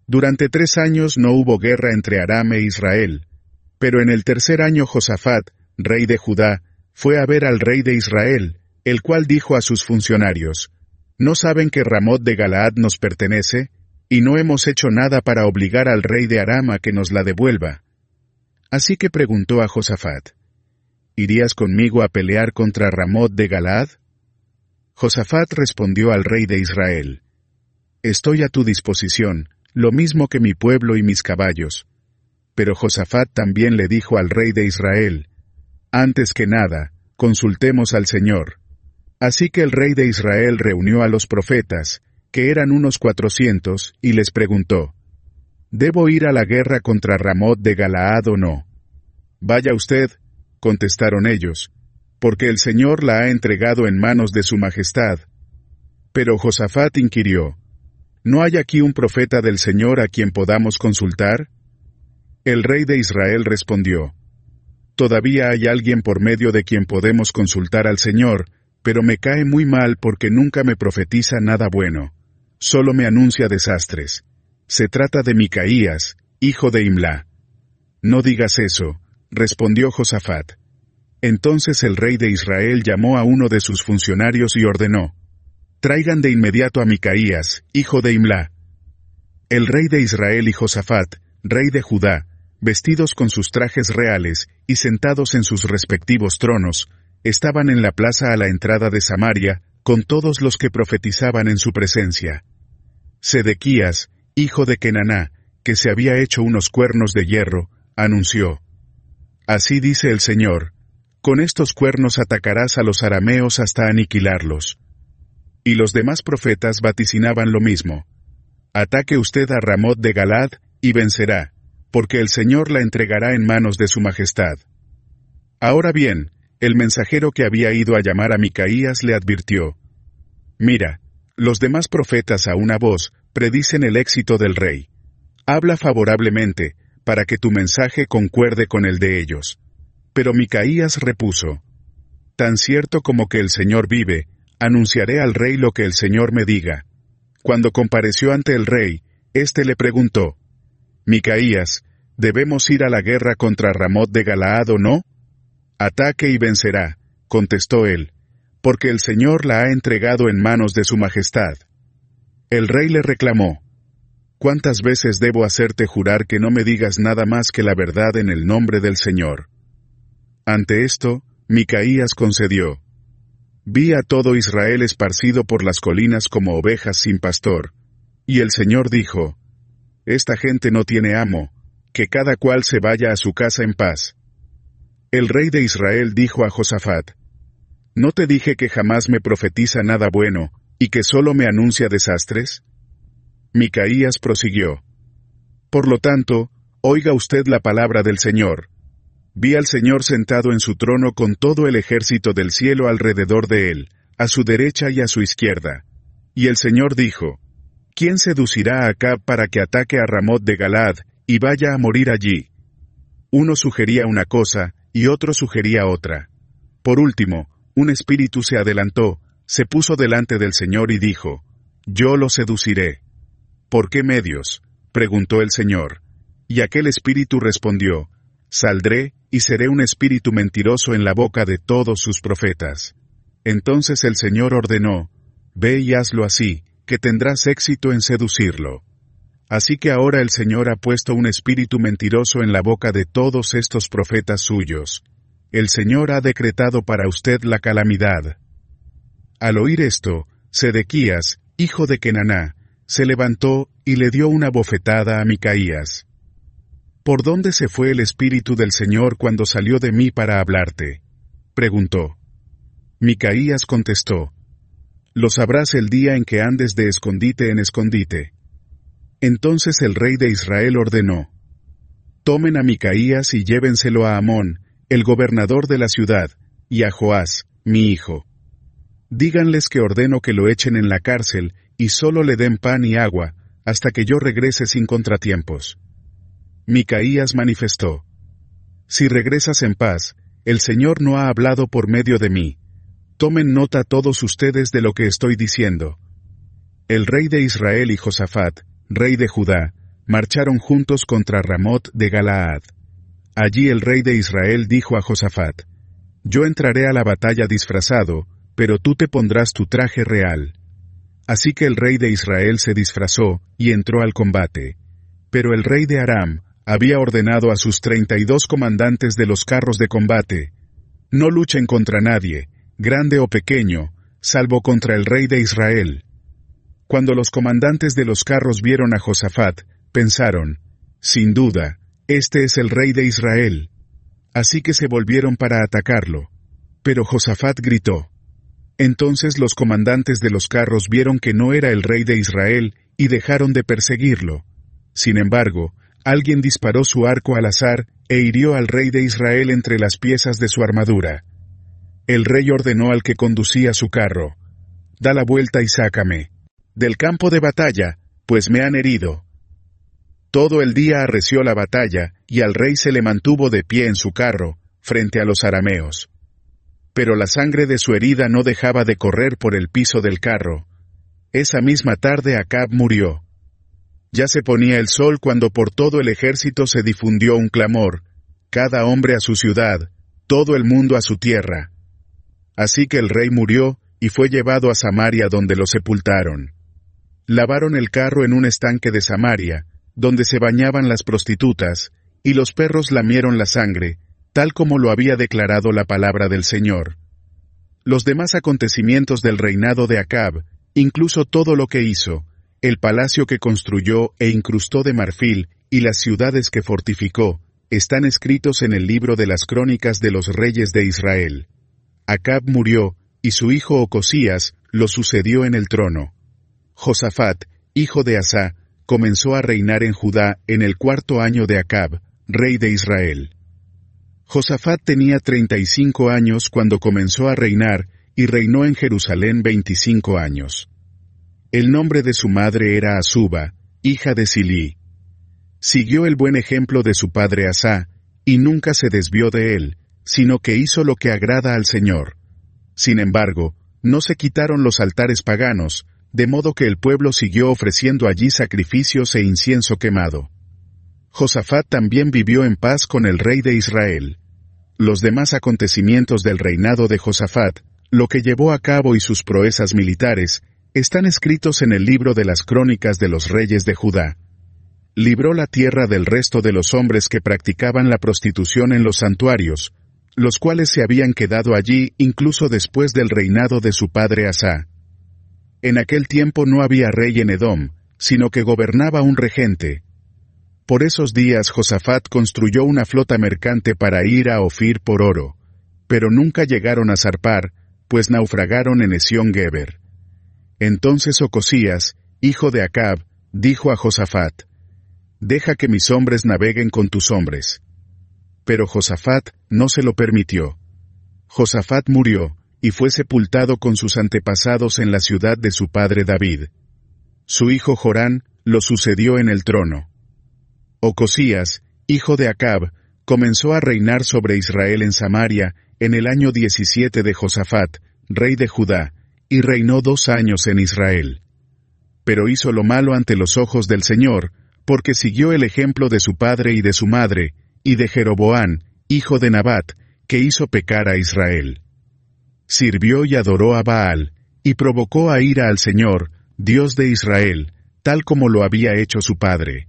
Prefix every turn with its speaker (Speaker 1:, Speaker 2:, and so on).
Speaker 1: Durante 3 años no hubo guerra entre Aram e Israel, pero en el tercer año Josafat, rey de Judá, fue a ver al rey de Israel, el cual dijo a sus funcionarios, ¿no saben que Ramot de Galaad nos pertenece? Y no hemos hecho nada para obligar al rey de Aram a que nos la devuelva. Así que preguntó a Josafat, ¿irías conmigo a pelear contra Ramot de Galaad? Josafat respondió al rey de Israel, estoy a tu disposición, lo mismo que mi pueblo y mis caballos. Pero Josafat también le dijo al rey de Israel, antes que nada, consultemos al Señor. Así que el rey de Israel reunió a los profetas, que eran unos 400, y les preguntó, ¿debo ir a la guerra contra Ramot de Galaad o no? Vaya usted, contestaron ellos, porque el Señor la ha entregado en manos de su majestad. Pero Josafat inquirió, ¿no hay aquí un profeta del Señor a quien podamos consultar? El rey de Israel respondió, todavía hay alguien por medio de quien podemos consultar al Señor, pero me cae muy mal porque nunca me profetiza nada bueno, solo me anuncia desastres. Se trata de Micaías, hijo de Imlá. No digas eso, respondió Josafat. Entonces el rey de Israel llamó a uno de sus funcionarios y ordenó, traigan de inmediato a Micaías, hijo de Imlá. El rey de Israel y Josafat, rey de Judá, vestidos con sus trajes reales y sentados en sus respectivos tronos, estaban en la plaza a la entrada de Samaria, con todos los que profetizaban en su presencia. Sedequías, hijo de Kenaná, que se había hecho unos cuernos de hierro, anunció, así dice el Señor, con estos cuernos atacarás a los arameos hasta aniquilarlos. Y los demás profetas vaticinaban lo mismo. Ataque usted a Ramot de Galaad, y vencerá, porque el Señor la entregará en manos de su majestad. Ahora bien, el mensajero que había ido a llamar a Micaías le advirtió, mira, los demás profetas a una voz predicen el éxito del rey. Habla favorablemente, para que tu mensaje concuerde con el de ellos. Pero Micaías repuso, tan cierto como que el Señor vive, anunciaré al rey lo que el Señor me diga. Cuando compareció ante el rey, éste le preguntó, Micaías, ¿debemos ir a la guerra contra Ramot de Galaad o no? Ataque y vencerá, contestó él, porque el Señor la ha entregado en manos de su majestad. El rey le reclamó, ¿cuántas veces debo hacerte jurar que no me digas nada más que la verdad en el nombre del Señor? Ante esto, Micaías concedió, vi a todo Israel esparcido por las colinas como ovejas sin pastor. Y el Señor dijo, esta gente no tiene amo, que cada cual se vaya a su casa en paz. El rey de Israel dijo a Josafat, ¿no te dije que jamás me profetiza nada bueno, y que solo me anuncia desastres? Micaías prosiguió, por lo tanto, oiga usted la palabra del Señor. Vi al Señor sentado en su trono con todo el ejército del cielo alrededor de él, a su derecha y a su izquierda. Y el Señor dijo, ¿quién seducirá a Acab para que ataque a Ramot de Galaad y vaya a morir allí? Uno sugería una cosa y otro sugería otra. Por último, un espíritu se adelantó, se puso delante del Señor y dijo, yo lo seduciré. ¿Por qué medios?, preguntó el Señor. Y aquel espíritu respondió, saldré y seré un espíritu mentiroso en la boca de todos sus profetas. Entonces el Señor ordenó, ve y hazlo así, que tendrás éxito en seducirlo. Así que ahora el Señor ha puesto un espíritu mentiroso en la boca de todos estos profetas suyos. El Señor ha decretado para usted la calamidad. Al oír esto, Sedequías, hijo de Kenaná, se levantó y le dio una bofetada a Micaías. ¿Por dónde se fue el Espíritu del Señor cuando salió de mí para hablarte?, preguntó. Micaías contestó, lo sabrás el día en que andes de escondite en escondite. Entonces el rey de Israel ordenó, tomen a Micaías y llévenselo a Amón, el gobernador de la ciudad, y a Joás, mi hijo. Díganles que ordeno que lo echen en la cárcel y solo le den pan y agua, hasta que yo regrese sin contratiempos. Micaías manifestó, si regresas en paz, el Señor no ha hablado por medio de mí. Tomen nota todos ustedes de lo que estoy diciendo. El rey de Israel y Josafat, rey de Judá, marcharon juntos contra Ramot de Galaad. Allí el rey de Israel dijo a Josafat: «Yo entraré a la batalla disfrazado, pero tú te pondrás tu traje real». Así que el rey de Israel se disfrazó y entró al combate. Pero el rey de Aram había ordenado a sus 32 comandantes de los carros de combate: «No luchen contra nadie, grande o pequeño, salvo contra el rey de Israel». Cuando los comandantes de los carros vieron a Josafat, pensaron: «Sin duda, este es el rey de Israel». Así que se volvieron para atacarlo. Pero Josafat gritó. Entonces los comandantes de los carros vieron que no era el rey de Israel y dejaron de perseguirlo. Sin embargo, alguien disparó su arco al azar e hirió al rey de Israel entre las piezas de su armadura. El rey ordenó al que conducía su carro: «Da la vuelta y sácame del campo de batalla, pues me han herido». Todo el día arreció la batalla, y al rey se le mantuvo de pie en su carro, frente a los arameos. Pero la sangre de su herida no dejaba de correr por el piso del carro. Esa misma tarde Acab murió. Ya se ponía el sol cuando por todo el ejército se difundió un clamor: «Cada hombre a su ciudad, todo el mundo a su tierra». Así que el rey murió y fue llevado a Samaria, donde lo sepultaron. Lavaron el carro en un estanque de Samaria, donde se bañaban las prostitutas, y los perros lamieron la sangre, tal como lo había declarado la palabra del Señor. Los demás acontecimientos del reinado de Acab, incluso todo lo que hizo, el palacio que construyó e incrustó de marfil y las ciudades que fortificó, están escritos en el libro de las crónicas de los reyes de Israel. Acab murió, y su hijo Ocosías lo sucedió en el trono. Josafat, hijo de Asá, comenzó a reinar en Judá en el 4º año de Acab, rey de Israel. Josafat tenía 35 años cuando comenzó a reinar y reinó en Jerusalén 25 años. El nombre de su madre era Azuba, hija de Silí. Siguió el buen ejemplo de su padre Asá, y nunca se desvió de él, sino que hizo lo que agrada al Señor. Sin embargo, no se quitaron los altares paganos, de modo que el pueblo siguió ofreciendo allí sacrificios e incienso quemado. Josafat también vivió en paz con el rey de Israel. Los demás acontecimientos del reinado de Josafat, lo que llevó a cabo y sus proezas militares, están escritos en el libro de las crónicas de los reyes de Judá. Libró la tierra del resto de los hombres que practicaban la prostitución en los santuarios, los cuales se habían quedado allí incluso después del reinado de su padre Asá. En aquel tiempo no había rey en Edom, sino que gobernaba un regente. Por esos días Josafat construyó una flota mercante para ir a Ofir por oro, pero nunca llegaron a zarpar, pues naufragaron en Esión-Geber. Entonces Ocosías, hijo de Acab, dijo a Josafat: «Deja que mis hombres naveguen con tus hombres». Pero Josafat no se lo permitió. Josafat murió, y fue sepultado con sus antepasados en la ciudad de su padre David. Su hijo Jorán lo sucedió en el trono. Ocosías, hijo de Acab, comenzó a reinar sobre Israel en Samaria en el año 17 de Josafat, rey de Judá, y reinó 2 años en Israel. Pero hizo lo malo ante los ojos del Señor, porque siguió el ejemplo de su padre y de su madre, y de Jeroboam, hijo de Nabat, que hizo pecar a Israel. Sirvió y adoró a Baal, y provocó a ira al Señor, Dios de Israel, tal como lo había hecho su padre.